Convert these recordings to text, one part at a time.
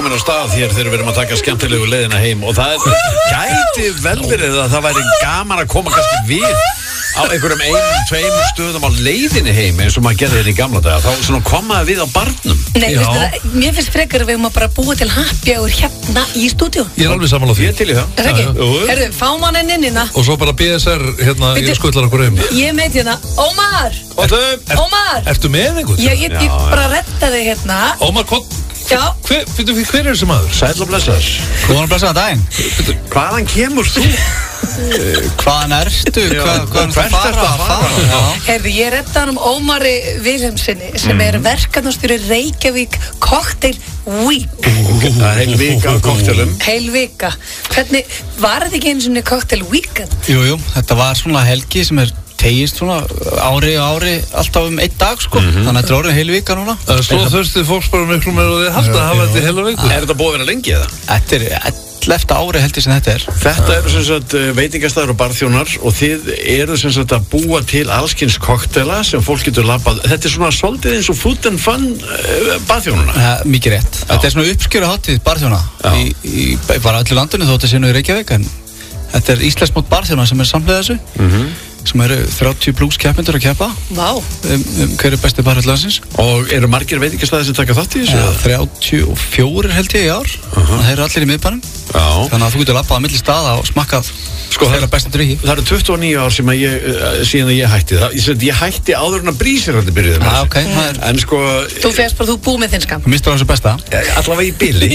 komin á stað hér þegar við erum að taka skemmtilegu leiðina heim og það gæti vel verið að það væri gaman að koma kannski við á einhverjum 1-2 stöðum á leiðinni heim eins og maður gerði þetta í gamla daga þá svona komaði við á barnum. Nei, veistu það, mér finnst frekar að við höfum að bara búa til happy hour hérna í stúdíu. Ég alveg sammála því. Ég til í það. Er það ekki? Herðu, fáum hann innina. Og svo bara BSR hérna í skullar okkur heim. Ég meit hérna, Ómar! Ómar! Ertu með einhvern? Ég bara reddaði hérna. Ómar, já. Hver er þessi maður? Sæll og blessaður. Góðan og blessaðan daginn. Hvaðan kemur þú? Hvaðan ertu? Hvaðan ertu að fara? Herðu, ég reddaði Ómari Vilhelmssoni sem er verkefnastjóri Reykjavík Cocktail Week. Það er heil vika af koktelum. Heil vika. Hvernig, var þetta ekki einu svona Cocktail Weekend? Jú, þetta var svona helgi sem tegist svona ári alltaf 1 dag sko. Þannig að þetta er orðið heil vika núna. Svo þurftið fólks bara miklu meira og þið haft að hafa þetta heila viku. Er þetta búið að vera lengi eða? Þetta er 11. ári held ég sem þetta er. Þetta eru sem sagt veitingastæður og barþjónar og þið eru sem sagt að búa til allskins koktela sem fólk getur labbað. Þetta er svona svolítið eins og food and fun barþjónuna. Mikið rétt. Þetta er svona uppskjöru hátíð barþjóna í bara öllu landinu þótt að sé nú í Reykjavík en þetta er Íslandsmót barþjóna sem er samhliða þessu. Sem eru 30 pluss keppindur að keppa. Vá. Hver er besti barþjóð landsins? Og eru margir veitingastæðir sem taka þátt í þessu? 34 held ég í ár. Það eru allir í miðbænum. Þannig að þú getur labbað á milli staða og smakkað þeirra besta drykki. Það eru 29 ár sem síðan að ég hætti það. Ég hætti áður en að Brísir þetta byrjuði með þessu. En sko... Þú fegst bara, þú búið með þinn skam. Þú mistur á þessu besta. Allavega í bili.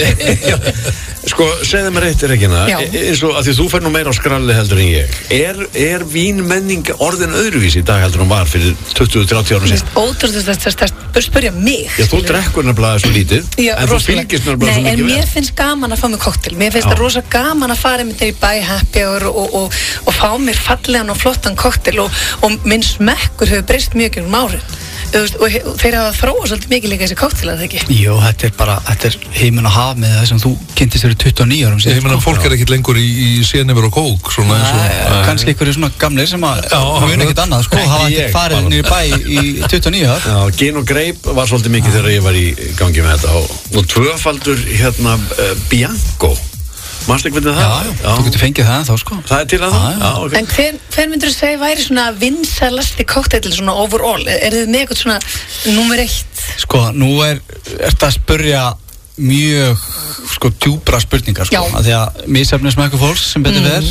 Sko, segðu mér eitt, Regína, eins og að því þú fær nú meira á skralli heldur en ég. Er vínmenning orðin öðruvísi í dag heldur en var fyrir 20-30 árum síðan? Ótrúlega þess að spyrja mig. Já, þú drekkur nefnilega svo lítið, en þú fylgist nefnilega svo mikið vel. En mér finnst gaman að fá mig koktel. Mér finnst það rosa gaman að fara með þeir í bæ happy hour og fá mér fallegan og flottan koktel og minn smekkur hefur breyst mjög um árin. Og þeir hafa þróað svolítið mikið líka þessi koktelar, eða ekki? Jú, þetta er heiminn að hafa með það sem þú kynntist fyrir 29 árum síðan. Ég meina, fólk er ekkert lengur í Senefur og kók, svona eins og... Kannski einhverju svona gamlir sem að muni ekkert annað, sko, hafa ekkert farið niður í bæ í 29 ár. Já, gin og greip var svolítið mikið þegar ég var í gangi með þetta og tvöfaldur, Bianco. Manstu ekki hvernig það? Já, þú getur fengið það ennþá, sko. Það er til að það? Já, ok. En hver myndur þú segja væri svona vinsalasti kokteil svona overall? Er þið með eitthvað svona númer 1? Sko, nú ertu að spyrja mjög, sko, djúpra spurningar, sko. Af því að misjafnir smekkur fólks sem betur ver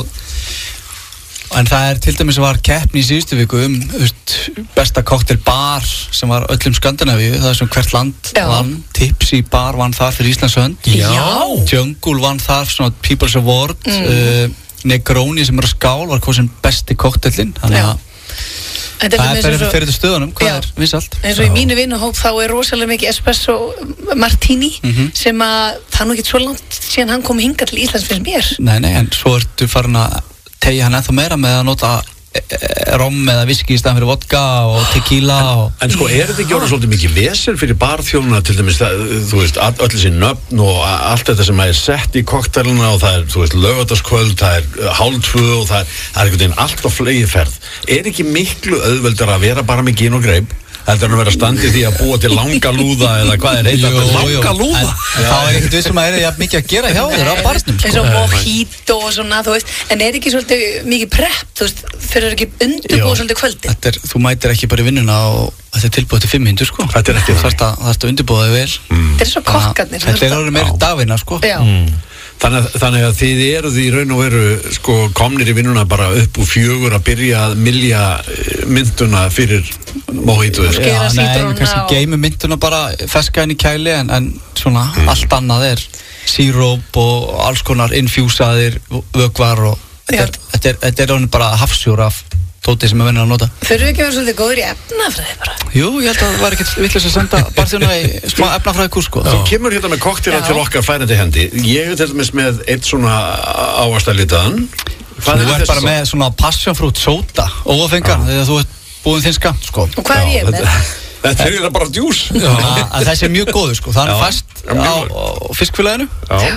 en það til dæmis var keppni í síðustu viku besta kokteilbar sem var öllum Skandinavíu, það sem hvert land vann, Tipsy bar vann þar fyrir Íslands hönd. Jungle vann þar svona People's Award, Negroni sem á Skál var kosin besti kokteilinn, þannig að það fyrir þetta stöðunum, hvað er vinsalt. Eins og í mínu vinnuhóp þá rosalega mikið espresso martini sem að það nú ekki svo langt síðan hann kom hingað til Íslands fyrir mér. Nei, en svo ertu farin að tegja hann ennþá meira með að nota rom eða viski í staðan fyrir vodka og tequila En sko, er þetta ekki orðið svolítið mikið vesel fyrir barþjónuna til dæmis, þú veist, öll þessi nöfn og allt þetta sem er sett í koktelina og það er, þú veist, laugardagskvöld, það er 1:30 og það er einhvern veginn allt á fleygiferð. Er ekki miklu auðveldar að vera bara með gin og greip? Þetta er að vera standið því að búa til langa lúða eða hvað er heita þetta? Langa lúða? Það er ekkert vissum að það er mikið að gera hjá þér á barnum, sko. Eins og mojito og svona, þú veist. En er ekki svolítið mikið prep, þú veist, fyrir ekki undirbúið svolítið kvöldi? Þú mætir ekki bara í vinnuna og þetta er tilbúið til 5 mínútur, sko. Þetta er ekki það. Það er að undirbúið þig vel. Þetta er svo kokkarnir. Þetta er orðið meira dagvinna, sko. Þannig að þið eruð í raun og veru sko, komnir í vinnuna bara upp úr 4 að byrja að milja mynduna fyrir mojito. Já, nei, við kannski geymum mynduna bara feska inn í kæli en svona allt annað er síróp og alls konar infjúsaðir vökvar og þetta er orðin bara hafsjór af tóti sem við venum að nota. Þurfum við ekki að vera svolítið góður í efnafræði bara? Jú, ég held að það var ekkert vitlaust að senda barþjóna í smá efnafræði kúrs, sko. Þú kemur hérna með koktela til okkar færandi hendi. Ég er til dæmis með eitt svona ávaxtalitaðan. Þú ert bara með svona passion fruit soda, óafengan, þegar þú ert búinn þinn skamt, sko. Og hvað er ég með? Þetta er bara djús. Þessi er mjög góður, sko. Það er fast á fiskfélaginu.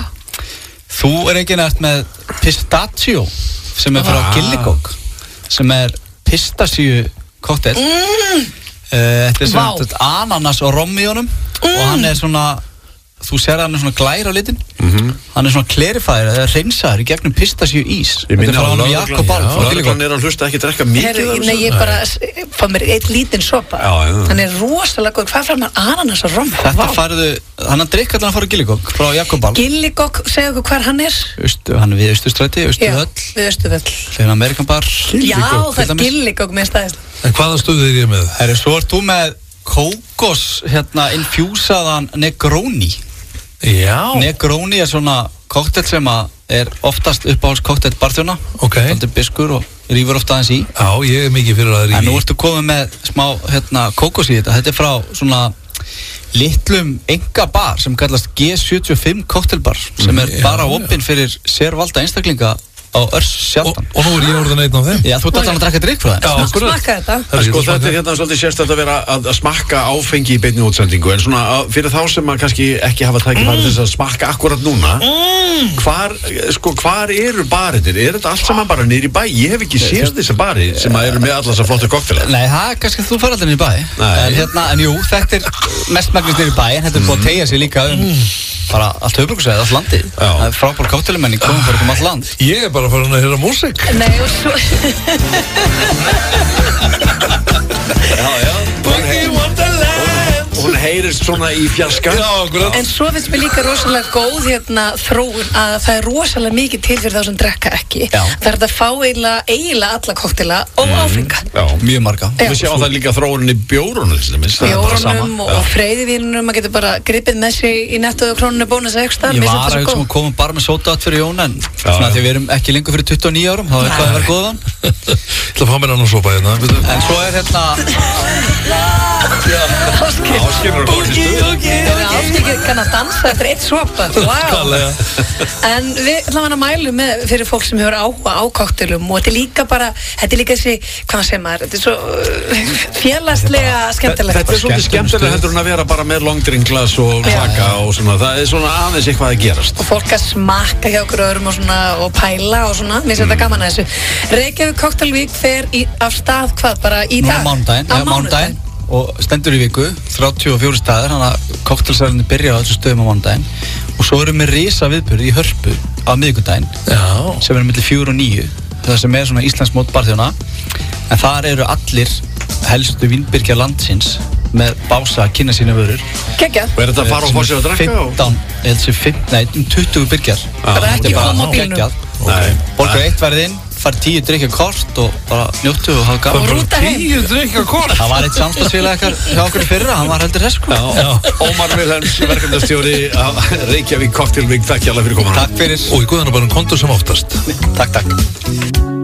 Þú enginn ert með pistachio sem frá Gilligók sem pistasíu kokteil. Þetta sem ananas og rom í honum og hann svona þú sér að hann svona glær á litin. Hann svona klerifaður eða hreinsaður í gegnum pistasíu ís. Ég minni á hann Jakob Ball. Lögreglan að hlusta ekki drekka mikið. Nei, ég bara fá mér eitt lítinn sopa. Hann rosalega góð. Hvað fram ananas og rom? Þetta farðu, hann drikk allan að fara Gilligokk frá Jakob Ball. Gilligokk, segðu okkur hvar hann Hann við Austurstræti, Austurvöll. Við Austurvöll. Þegar Amerikan Bar. Já, það Gilligokk með staðist. En hvaða stöðu er ég með? Svo ert þú með kókos infjúsaðan Negroni. Já. Negroni svona koktel sem er oftast uppáhalds koktel barþjóna. Svolítið biskur og rífur ofta aðeins í. Já, ég mikið fyrir að rífi. En nú ertu komið með smá kókos í þetta. Þetta frá svona litlum engabar sem kallast G75 koktelbar sem bara opinn fyrir sérvalda einstaklinga á sjaldan. Og nú ég orðin einn á þeim. Já, þú ert allan að drekka drikk frá þeim. Smakka þetta. Þetta svolítið sérstætt að vera að smakka áfengi í beinni útsendingu, en svona fyrir þá sem að kannski ekki hafa tækifæri þess að smakka akkurat núna, hvar eru barirnir? Er þetta allt saman bara niður í bæ? Ég hef ekki séð þessa bari sem eru með allar þessar flottu kokteila. Nei, það kannski þú fara allir niður í bæ. En jú, þetta mestmægnist niður í bæ, en þetta búið að teygja sig líka bara allt höfuborgarsvæðið, allt landið. Það frábær kokteilmenning komum bara allt land. Ég bara að fara að heyra músík. Nei, og svo Hún heyrist svona í fjarska. En svo finnst mér líka rosalega góð þróun að það er rosalega mikið til fyrir þá sem drekka ekki. Það er að fá eiginlega alla kokteila og áfenga. Mjög marga. Við sjáum það líka þróunin í bjórunum. Bjórunum og freyðivínunum, maður getur bara gripið með sig í netto og krónunni bónus ekstra. Ég var að hugsa koma bara með sódaat fyrir Jón, en svona því við erum ekki lengur fyrir 29 árum, þá er hvað að vera góðan. Ég ætla að fá mér annan sopa hérna. En svo Áskilur Áskilur kann að dansa eftir eitt sopa. En við ætlum að mælu með fyrir fólk sem hefur áhuga á koktelum, og þetta er líka bara, þetta er líka þessi, hvað segir maður, þetta er svo félagslega skemmtilegt. Þetta er svolítið skemmtilega heldur en að vera bara með longdrinkglas og hlaka og svona, það er svona aðeins eitthvað að gerast. Og fólk að smakka hjá okkur öðrum og svona, og pæla og svona, mér finnst þetta gaman að þessu. Reykjavík Koktelvík fer af stað hvað, bara í dag? Á mánudaginn. Og stendur í viku, 34 staðir, þannig að koktelsælunni byrja á þessu stöðum á mánudaginn. Og svo erum við risa viðburð í Hörpu á miðvikudaginn, sem er milli 4 og 9, það sem er svona Íslandsmót barþjóna. En þar eru allir helstu vínbyrgjar landsins með bása að kynna sína vörur. Geggjað. Og er þetta að fara og fá sér að drekka? 20 byrgjar. Það er ekki koma á bílnum. Borgar 1 verð inn, farið 10 drikkjakort og bara njóttu og hafa gaman. Og rúta heim. 10 drikkjakort? Það var eitt samstagsfélag hjá okkur í fyrra, hann var heldur hresku. Ómar Vilhelms, verkefnastjóri Reykjavík Koktelvík, takk hjá alla fyrir komuna. Takk fyrir. Og í guðanabænum kontur sem oftast. Takk.